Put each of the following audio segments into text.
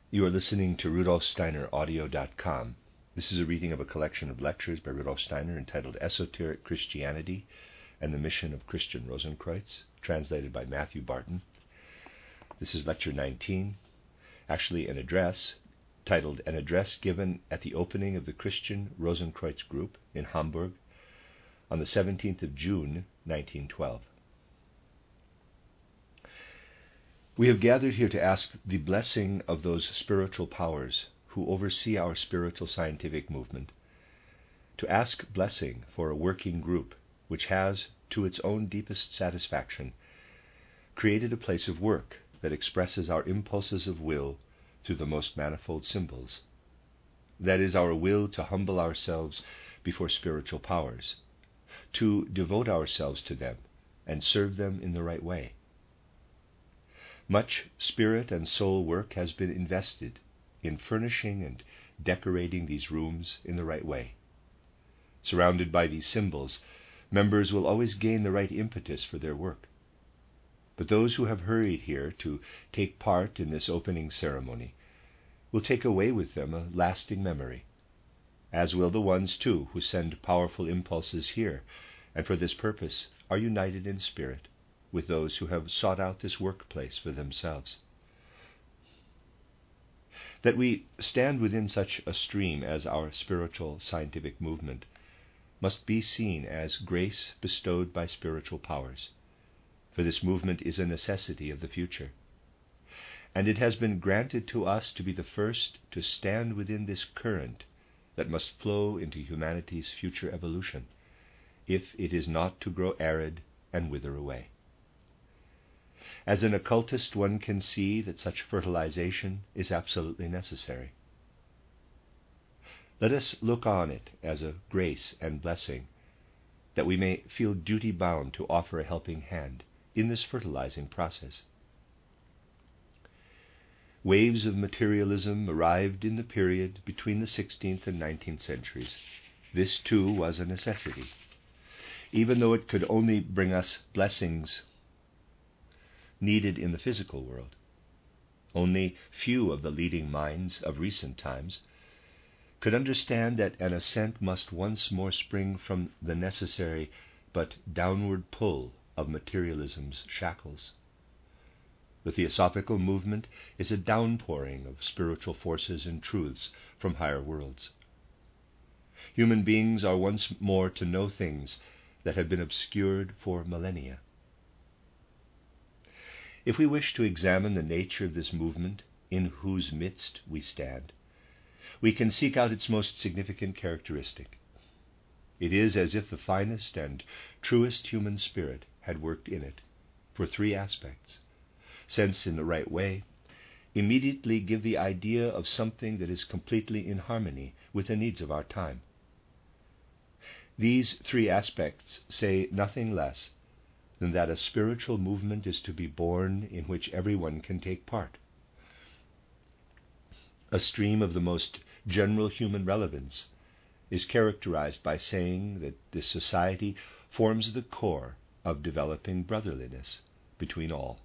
You are listening to RudolfSteinerAudio.com. This is a reading of a collection of lectures by Rudolf Steiner entitled Esoteric Christianity and the Mission of Christian Rosenkreuz, translated by Matthew Barton. This is lecture 19, actually an address titled An Address Given at the Opening of the Christian Rosenkreuz Group in Hamburg on the 17th of June, 1912. We have gathered here to ask the blessing of those spiritual powers who oversee our spiritual scientific movement, to ask blessing for a working group which has, to its own deepest satisfaction, created a place of work that expresses our impulses of will through the most manifold symbols. That is, our will to humble ourselves before spiritual powers, to devote ourselves to them and serve them in the right way. Much spirit and soul work has been invested in furnishing and decorating these rooms in the right way. Surrounded by these symbols, members will always gain the right impetus for their work. But those who have hurried here to take part in this opening ceremony will take away with them a lasting memory, as will the ones, too, who send powerful impulses here, and for this purpose are united in spirit with those who have sought out this workplace for themselves. That we stand within such a stream as our spiritual scientific movement must be seen as grace bestowed by spiritual powers, for this movement is a necessity of the future, and it has been granted to us to be the first to stand within this current that must flow into humanity's future evolution, if it is not to grow arid and wither away. As an occultist, one can see that such fertilization is absolutely necessary. Let us look on it as a grace and blessing, that we may feel duty-bound to offer a helping hand in this fertilizing process. Waves of materialism arrived in the period between the 16th and 19th centuries. This, too, was a necessity, even though it could only bring us blessings needed in the physical world. Only few of the leading minds of recent times could understand that an ascent must once more spring from the necessary but downward pull of materialism's shackles. The Theosophical movement is a downpouring of spiritual forces and truths from higher worlds. Human beings are once more to know things that have been obscured for millennia. If we wish to examine the nature of this movement in whose midst we stand, we can seek out its most significant characteristic. It is as if the finest and truest human spirit had worked in it, for three aspects: sense in the right way, immediately give the idea of something that is completely in harmony with the needs of our time. These three aspects say nothing less than that a spiritual movement is to be born in which everyone can take part. A stream of the most general human relevance is characterized by saying that this society forms the core of developing brotherliness between all.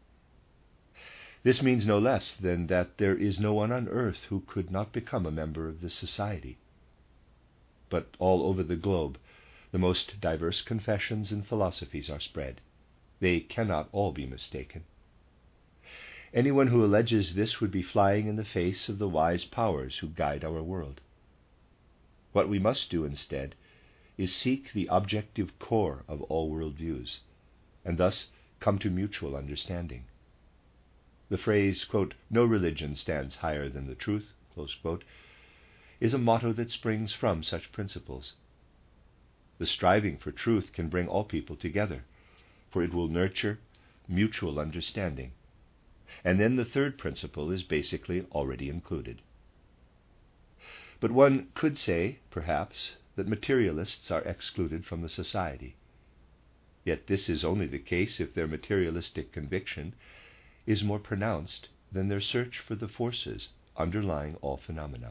This means no less than that there is no one on earth who could not become a member of this society. But all over the globe, the most diverse confessions and philosophies are spread. They cannot all be mistaken. Anyone who alleges this would be flying in the face of the wise powers who guide our world. What we must do instead is seek the objective core of all worldviews, and thus come to mutual understanding. The phrase, quote, "No religion stands higher than the truth," close quote, is a motto that springs from such principles. The striving for truth can bring all people together, for it will nurture mutual understanding. And then the third principle is basically already included. But one could say, perhaps, that materialists are excluded from the society. Yet this is only the case if their materialistic conviction is more pronounced than their search for the forces underlying all phenomena.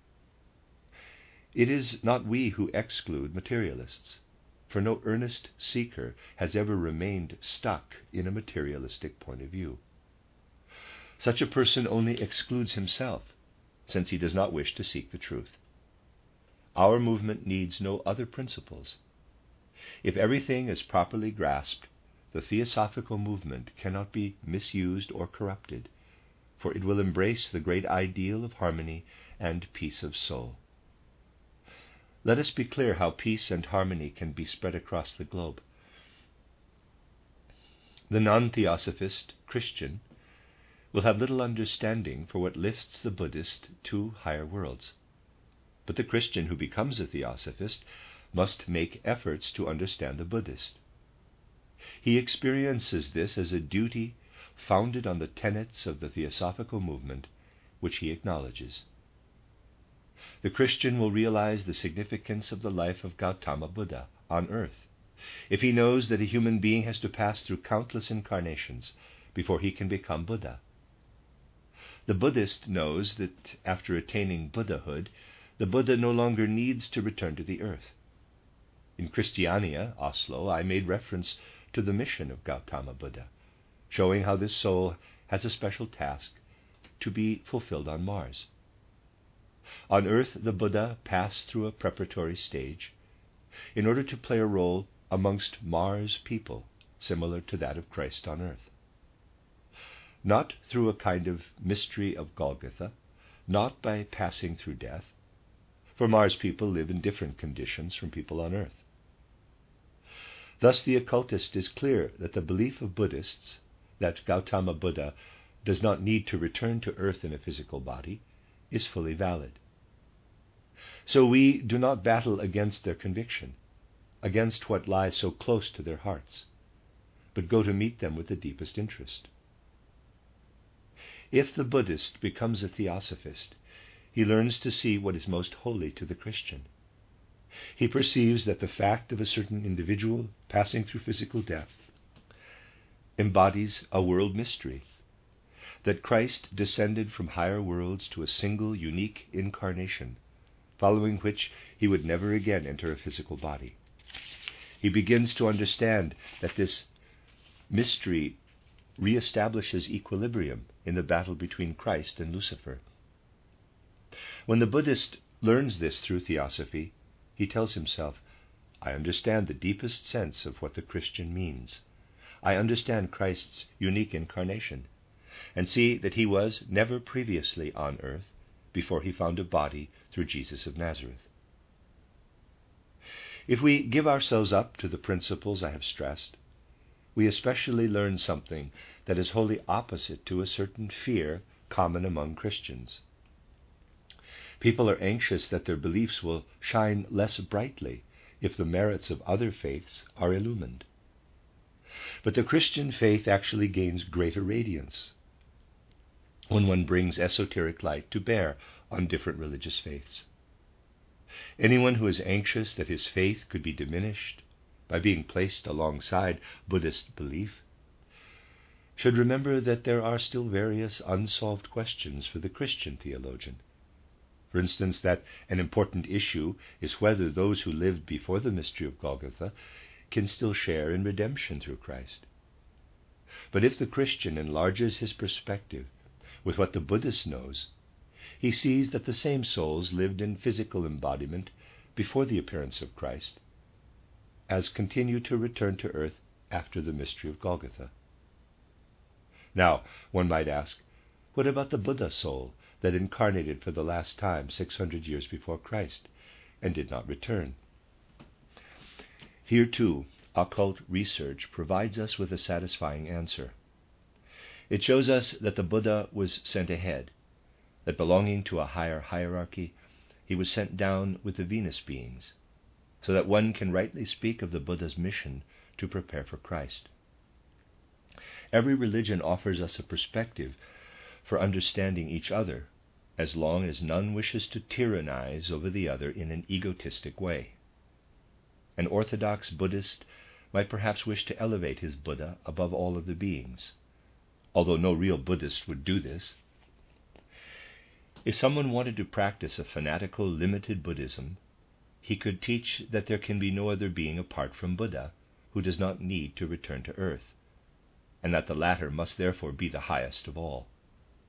It is not we who exclude materialists, for no earnest seeker has ever remained stuck in a materialistic point of view. Such a person only excludes himself, since he does not wish to seek the truth. Our movement needs no other principles. If everything is properly grasped, the theosophical movement cannot be misused or corrupted, for it will embrace the great ideal of harmony and peace of soul. Let us be clear how peace and harmony can be spread across the globe. The non-theosophist Christian will have little understanding for what lifts the Buddhist to higher worlds. But the Christian who becomes a theosophist must make efforts to understand the Buddhist. He experiences this as a duty founded on the tenets of the theosophical movement, which he acknowledges. The Christian will realize the significance of the life of Gautama Buddha on earth, if he knows that a human being has to pass through countless incarnations before he can become Buddha. The Buddhist knows that after attaining Buddhahood, the Buddha no longer needs to return to the earth. In Christiania, Oslo, I made reference to the mission of Gautama Buddha, showing how this soul has a special task to be fulfilled on Mars. On earth, the Buddha passed through a preparatory stage in order to play a role amongst Mars people, similar to that of Christ on earth. Not through a kind of mystery of Golgotha, not by passing through death, for Mars people live in different conditions from people on earth. Thus the occultist is clear that the belief of Buddhists that Gautama Buddha does not need to return to earth in a physical body is fully valid. So we do not battle against their conviction, against what lies so close to their hearts, but go to meet them with the deepest interest. If the Buddhist becomes a theosophist, he learns to see what is most holy to the Christian. He perceives that the fact of a certain individual passing through physical death embodies a world mystery, that Christ descended from higher worlds to a single, unique incarnation, following which he would never again enter a physical body. He begins to understand that this mystery reestablishes equilibrium in the battle between Christ and Lucifer. When the Buddhist learns this through theosophy, he tells himself, I understand the deepest sense of what the Christian means. I understand Christ's unique incarnation, and see that he was never previously on earth before he found a body through Jesus of Nazareth. If we give ourselves up to the principles I have stressed, we especially learn something that is wholly opposite to a certain fear common among Christians. People are anxious that their beliefs will shine less brightly if the merits of other faiths are illumined. But the Christian faith actually gains greater radiance when one brings esoteric light to bear on different religious faiths. Anyone who is anxious that his faith could be diminished by being placed alongside Buddhist belief should remember that there are still various unsolved questions for the Christian theologian. For instance, that an important issue is whether those who lived before the mystery of Golgotha can still share in redemption through Christ. But if the Christian enlarges his perspective with what the Buddhist knows, he sees that the same souls lived in physical embodiment before the appearance of Christ, as continue to return to earth after the mystery of Golgotha. Now, one might ask, what about the Buddha soul that incarnated for the last time 600 years before Christ and did not return? Here too, occult research provides us with a satisfying answer. It shows us that the Buddha was sent ahead, that belonging to a higher hierarchy, he was sent down with the Venus beings, so that one can rightly speak of the Buddha's mission to prepare for Christ. Every religion offers us a perspective for understanding each other, as long as none wishes to tyrannize over the other in an egotistic way. An orthodox Buddhist might perhaps wish to elevate his Buddha above all of the beings, although no real Buddhist would do this. If someone wanted to practice a fanatical, limited Buddhism, he could teach that there can be no other being apart from Buddha who does not need to return to earth, and that the latter must therefore be the highest of all.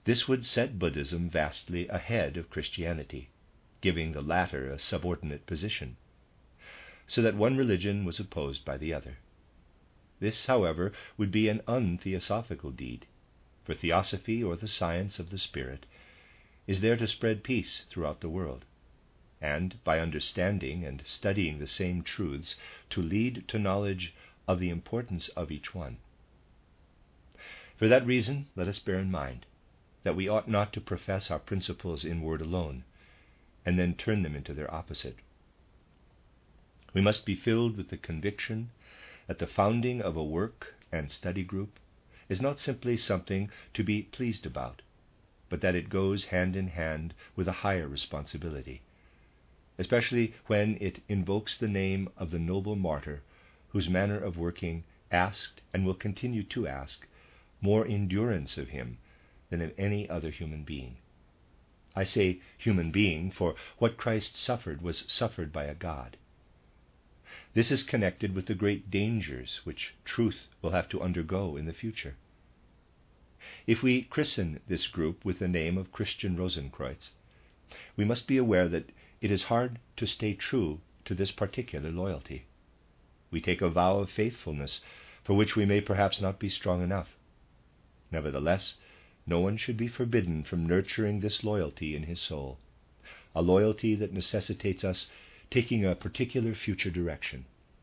This would set Buddhism vastly ahead of Christianity, giving the latter a subordinate position, so that one religion was opposed by the other. This, however, would be an untheosophical deed, for theosophy, or the science of the spirit, is there to spread peace throughout the world, and, by understanding and studying the same truths, to lead to knowledge of the importance of each one. For that reason, let us bear in mind that we ought not to profess our principles in word alone, and then turn them into their opposite. We must be filled with the conviction that the founding of a work and study group is not simply something to be pleased about, but that it goes hand in hand with a higher responsibility, especially when it invokes the name of the noble martyr whose manner of working asked, and will continue to ask, more endurance of him than of any other human being. I say human being, for what Christ suffered was suffered by a God. This is connected with the great dangers which truth will have to undergo in the future. If we christen this group with the name of Christian Rosenkreuz, we must be aware that it is hard to stay true to this particular loyalty. We take a vow of faithfulness for which we may perhaps not be strong enough. Nevertheless, no one should be forbidden from nurturing this loyalty in his soul, a loyalty that necessitates us taking a particular future direction.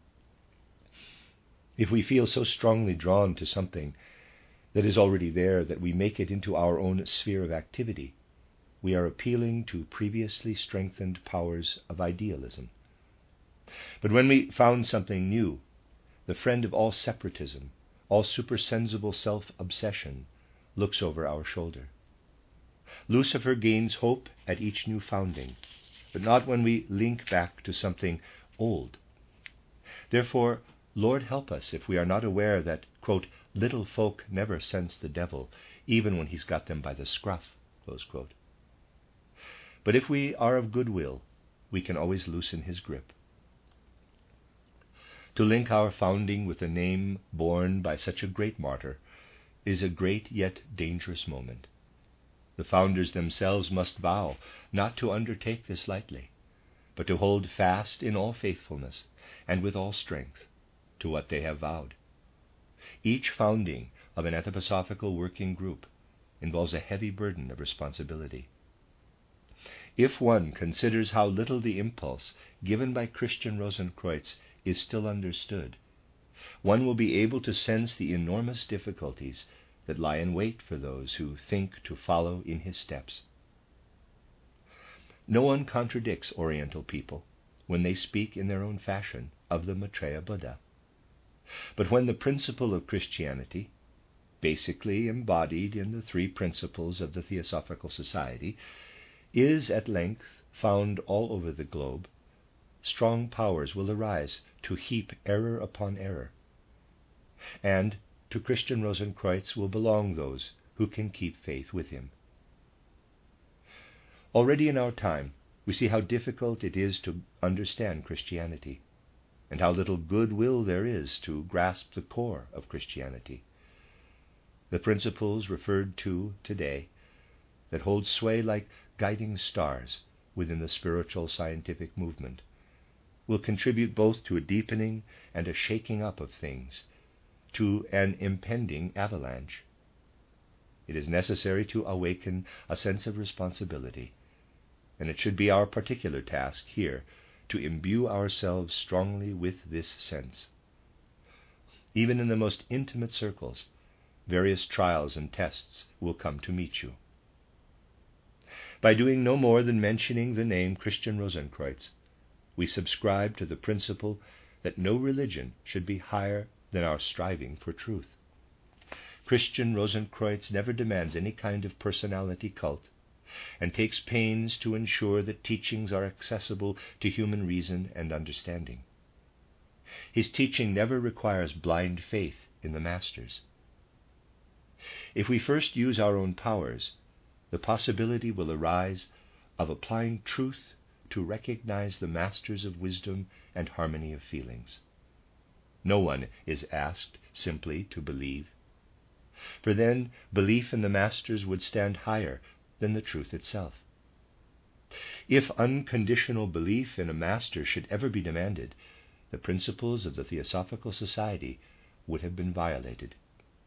If we feel so strongly drawn to something that is already there that we make it into our own sphere of activity, we are appealing to previously strengthened powers of idealism. But when we found something new, the friend of all separatism, all supersensible self-obsession, looks over our shoulder. Lucifer gains hope at each new founding, but not when we link back to something old. Therefore, Lord help us if we are not aware that, quote, little folk never sense the devil, even when he's got them by the scruff, close quote. But if we are of good will, we can always loosen his grip. To link our founding with a name borne by such a great martyr is a great yet dangerous moment. The founders themselves must vow not to undertake this lightly, but to hold fast in all faithfulness and with all strength to what they have vowed. Each founding of an anthroposophical working group involves a heavy burden of responsibility. If one considers how little the impulse given by Christian Rosenkreuz is still understood, one will be able to sense the enormous difficulties that lie in wait for those who think to follow in his steps. No one contradicts Oriental people when they speak in their own fashion of the Maitreya Buddha. But when the principle of Christianity, basically embodied in the three principles of the Theosophical Society, is at length found all over the globe, strong powers will arise to heap error upon error, and to Christian Rosenkreuz will belong those who can keep faith with him. Already in our time, we see how difficult it is to understand Christianity, and how little goodwill there is to grasp the core of Christianity. The principles referred to today, that hold sway like guiding stars within the spiritual scientific movement, will contribute both to a deepening and a shaking up of things, to an impending avalanche. It is necessary to awaken a sense of responsibility, and it should be our particular task here to imbue ourselves strongly with this sense. Even in the most intimate circles, various trials and tests will come to meet you. By doing no more than mentioning the name Christian Rosenkreuz, we subscribe to the principle that no religion should be higher than our striving for truth. Christian Rosenkreuz never demands any kind of personality cult, and takes pains to ensure that teachings are accessible to human reason and understanding. His teaching never requires blind faith in the masters. If we first use our own powers, the possibility will arise of applying truth to recognize the masters of wisdom and harmony of feelings. No one is asked simply to believe. for then belief in the masters would stand higher than the truth itself. If unconditional belief in a master should ever be demanded, the principles of the Theosophical Society would have been violated.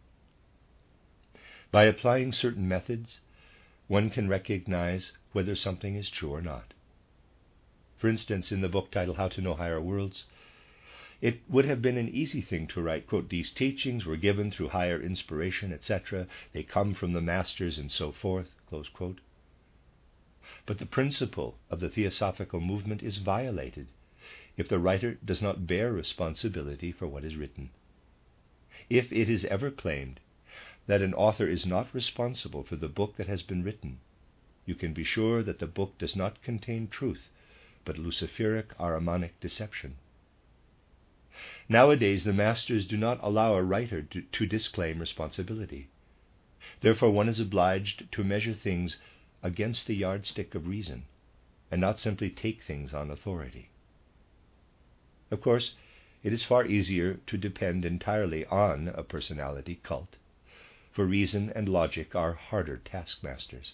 By applying certain methods, one can recognize whether something is true or not. For instance, in the book titled How to Know Higher Worlds, it would have been an easy thing to write, quote, "These teachings were given through higher inspiration, etc. They come from the masters," and so forth, close quote. But the principle of the Theosophical movement is violated if the writer does not bear responsibility for what is written. If it is ever claimed that an author is not responsible for the book that has been written, you can be sure that the book does not contain truth, but Luciferic Ahrimanic deception. Nowadays, the masters do not allow a writer to disclaim responsibility. Therefore, one is obliged to measure things against the yardstick of reason, and not simply take things on authority. Of course, it is far easier to depend entirely on a personality cult, for reason and logic are harder taskmasters.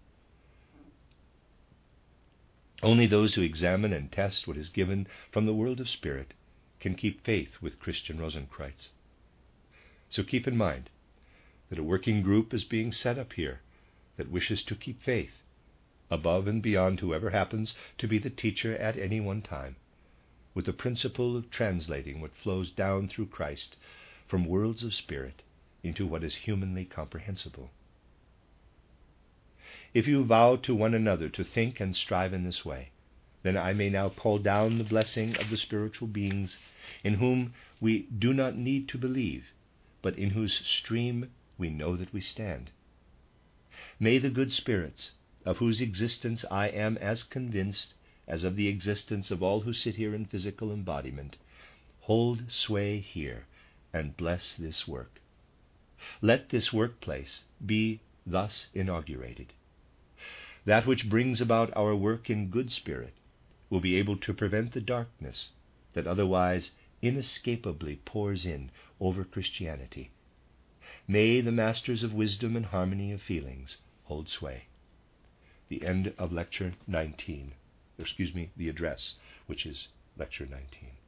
Only those who examine and test what is given from the world of spirit can keep faith with Christian Rosenkreuz. So keep in mind that a working group is being set up here that wishes to keep faith above and beyond whoever happens to be the teacher at any one time, with the principle of translating what flows down through Christ from worlds of spirit into what is humanly comprehensible. If you vow to one another to think and strive in this way, then I may now call down the blessing of the spiritual beings in whom we do not need to believe, but in whose stream we know that we stand. May the good spirits, of whose existence I am as convinced as of the existence of all who sit here in physical embodiment, hold sway here and bless this work. Let this workplace be thus inaugurated. That which brings about our work in good spirit will be able to prevent the darkness that otherwise inescapably pours in over Christianity. May the masters of wisdom and harmony of feelings hold sway. The end of lecture 19. The address, which is lecture 19.